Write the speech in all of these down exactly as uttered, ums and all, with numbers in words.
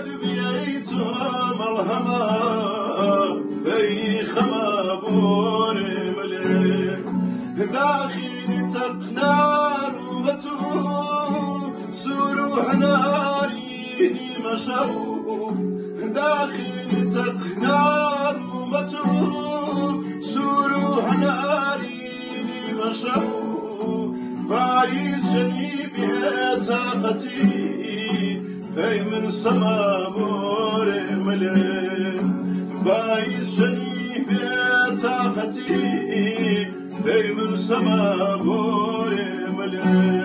دبيتو ملهما بي خما بوري ملي داخل تقنار ومتو سروح ناريني مشو داخل تقنار ومتو سروح ناريني مشو بايز جنيبي طاقتي هي من سما بوري ملي بايز جنيبي طاقتي هي من سما بوري ملي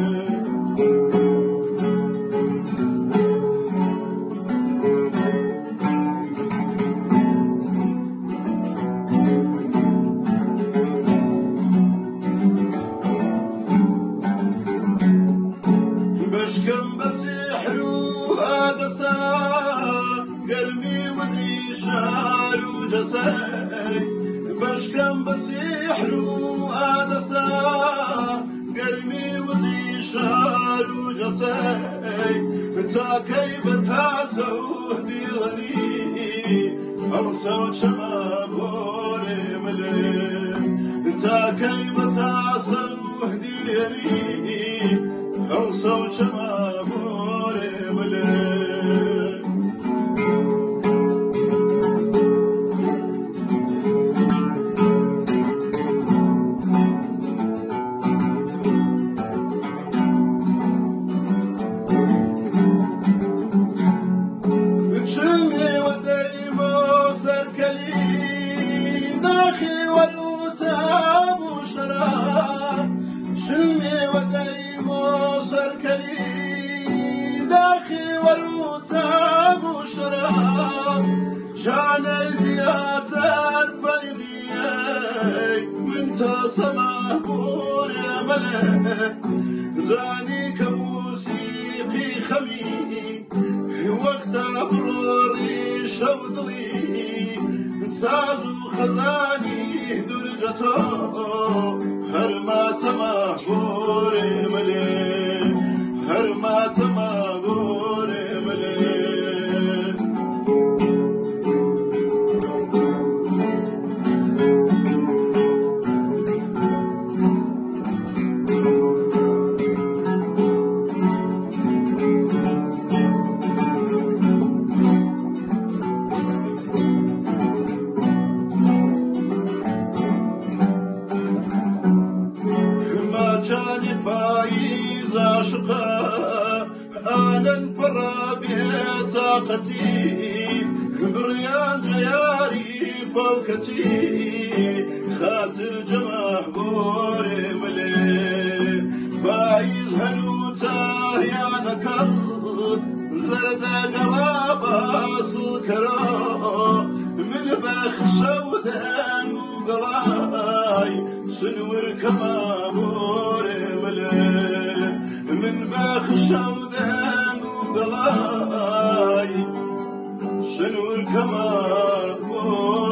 بشكم بسحر وادسا قلبي وزي شعر وجسد بشكم بسحر وادسا قلبي وزي شعر وجسد تاكي بتاسو ديغني الصوت شما بوري ملي تاكي بتاسو ديغني الصوت شما بوري ملي شمي وديمو سركلي داخي والوتاب وشراب شمي وديمو سركلي داخي والوتاب وشراب جان الزياتر بيني وانت سما بور يا ملك زاني كموسيقي خمي وقت بروري شوضلي سازو خزاني درجته هرما تما بوري ملي هرما تما بوري ملي جاني فايز عشقا أنا البرابي طاقتي بريان جياري فوقتي خاطر جمع بوري ملي فايز هنوتا يا نكال زردا قلابا سلكرا من بخشا ودان وقلاي سنور كما بوري ملي من بخشا ودان وقلاي سنور كما بوري